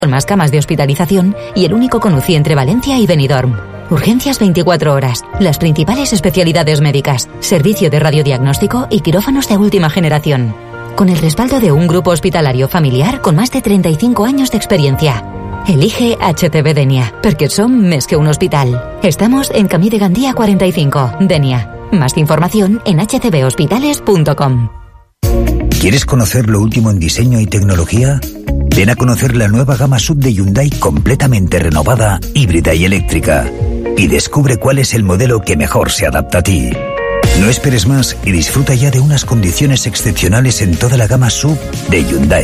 Con más camas de hospitalización y el único con UCI entre Valencia y Benidorm. Urgencias 24 horas, las principales especialidades médicas, servicio de radiodiagnóstico y quirófanos de última generación. Con el respaldo de un grupo hospitalario familiar con más de 35 años de experiencia. Elige HCB Denia, porque som més que un hospital. Estamos en Camí de Gandía 45, Denia. Más información en hcbhospitales.com. ¿Quieres conocer lo último en diseño y tecnología? Ven a conocer la nueva gama SUV de Hyundai completamente renovada, híbrida y eléctrica. Y descubre cuál es el modelo que mejor se adapta a ti. No esperes más y disfruta ya de unas condiciones excepcionales en toda la gama SUV de Hyundai.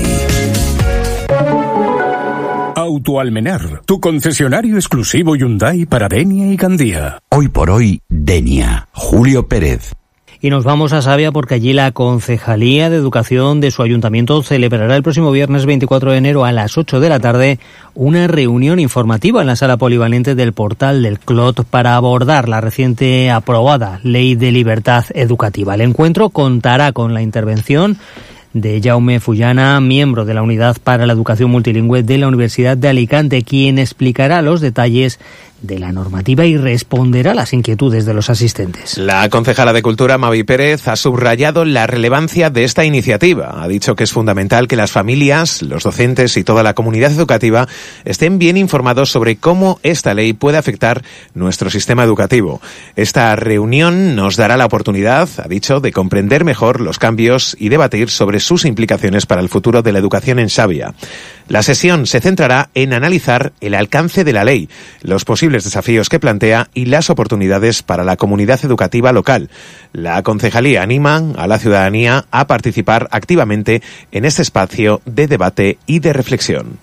Autoalmenar, tu concesionario exclusivo Hyundai para Denia y Gandía. Hoy por hoy, Denia. Julio Pérez. Y nos vamos a Savia porque allí la Concejalía de Educación de su ayuntamiento celebrará el próximo viernes 24 de enero a las 8 de la tarde una reunión informativa en la sala polivalente del portal del Clot para abordar la reciente aprobada Ley de Libertad Educativa. El encuentro contará con la intervención de Jaume Fullana, miembro de la Unidad para la Educación Multilingüe de la Universidad de Alicante, quien explicará los detalles de la normativa y responderá a las inquietudes de los asistentes. La concejala de Cultura, Mavi Pérez, ha subrayado la relevancia de esta iniciativa. Ha dicho que es fundamental que las familias, los docentes y toda la comunidad educativa estén bien informados sobre cómo esta ley puede afectar nuestro sistema educativo. Esta reunión nos dará la oportunidad, ha dicho, de comprender mejor los cambios y debatir sobre sus implicaciones para el futuro de la educación en Savia. La sesión se centrará en analizar el alcance de la ley, los posibles desafíos que plantea y las oportunidades para la comunidad educativa local. La concejalía anima a la ciudadanía a participar activamente en este espacio de debate y de reflexión.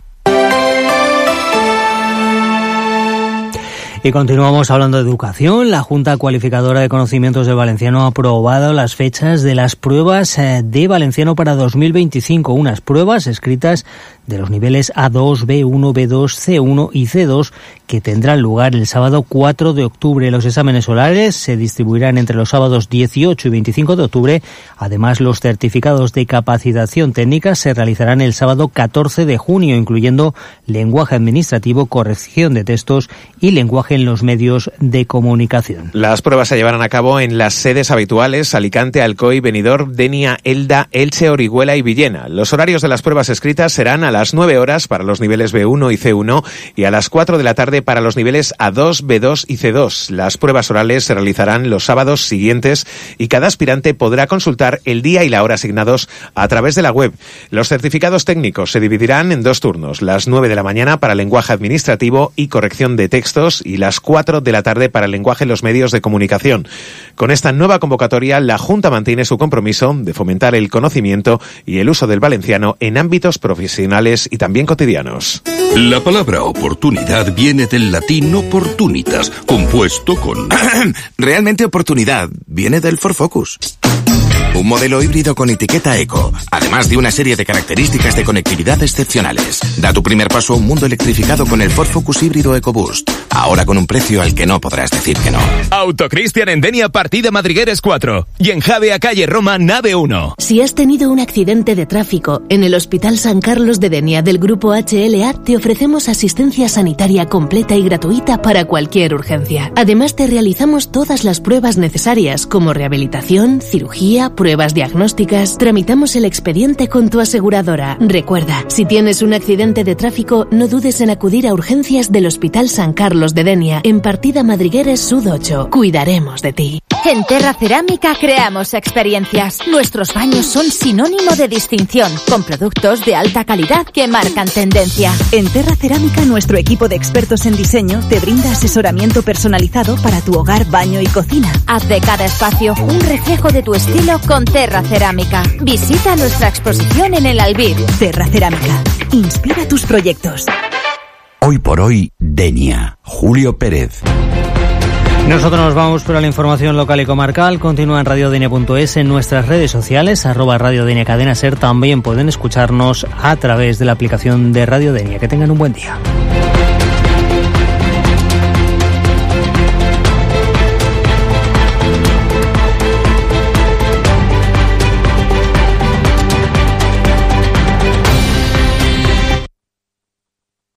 Y continuamos hablando de educación. La Junta Cualificadora de Conocimientos del Valenciano ha aprobado las fechas de las pruebas de valenciano para 2025. Unas pruebas escritas de los niveles A2, B1, B2, C1 y C2 que tendrán lugar el sábado 4 de octubre. Los exámenes orales se distribuirán entre los sábados 18 y 25 de octubre. Además, los certificados de capacitación técnica se realizarán el sábado 14 de junio, incluyendo lenguaje administrativo, corrección de textos y lenguaje en los medios de comunicación. Las pruebas se llevarán a cabo en las sedes habituales: Alicante, Alcoy, Benidorm, Denia, Elda, Elche, Orihuela y Villena. Los horarios de las pruebas escritas serán a las 9 horas para los niveles B1 y C1 y a las 4 de la tarde para los niveles A2, B2 y C2. Las pruebas orales se realizarán los sábados siguientes y cada aspirante podrá consultar el día y la hora asignados a través de la web. Los certificados técnicos se dividirán en dos turnos: las 9 de la mañana para lenguaje administrativo y corrección de textos y las 4 de la tarde para el lenguaje en los medios de comunicación. Con esta nueva convocatoria, la Junta mantiene su compromiso de fomentar el conocimiento y el uso del valenciano en ámbitos profesionales y también cotidianos. La palabra oportunidad viene del latín opportunitas, compuesto con... Realmente oportunidad viene del Ford Focus. Un modelo híbrido con etiqueta eco, además de una serie de características de conectividad excepcionales. Da tu primer paso a un mundo electrificado con el Ford Focus híbrido EcoBoost. Ahora con un precio al que no podrás decir que no. Autocristian en Denia, partida Madrigueres 4. Y en Javea, calle Roma, nave 1. Si has tenido un accidente de tráfico, en el Hospital San Carlos de Denia del Grupo HLA te ofrecemos asistencia sanitaria completa y gratuita para cualquier urgencia. Además te realizamos todas las pruebas necesarias como rehabilitación, cirugía, pruebas diagnósticas. Tramitamos el expediente con tu aseguradora. Recuerda, si tienes un accidente de tráfico, no dudes en acudir a urgencias del Hospital San Carlos de Denia, en partida Madrigueres Sud 8. Cuidaremos de ti. En Terra Cerámica creamos experiencias. Nuestros baños son sinónimo de distinción, con productos de alta calidad que marcan tendencia. En Terra Cerámica, nuestro equipo de expertos en diseño te brinda asesoramiento personalizado para tu hogar, baño y cocina. Haz de cada espacio un reflejo de tu estilo con Terra Cerámica. Visita nuestra exposición en el Albir. Terra Cerámica. Inspira tus proyectos. Hoy por hoy, Denia. Julio Pérez. Nosotros nos vamos por la información local y comarcal. Continúa en radiodenia.es, en nuestras redes sociales, @radiodenia Cadena Ser. También pueden escucharnos a través de la aplicación de Radio Denia. Que tengan un buen día.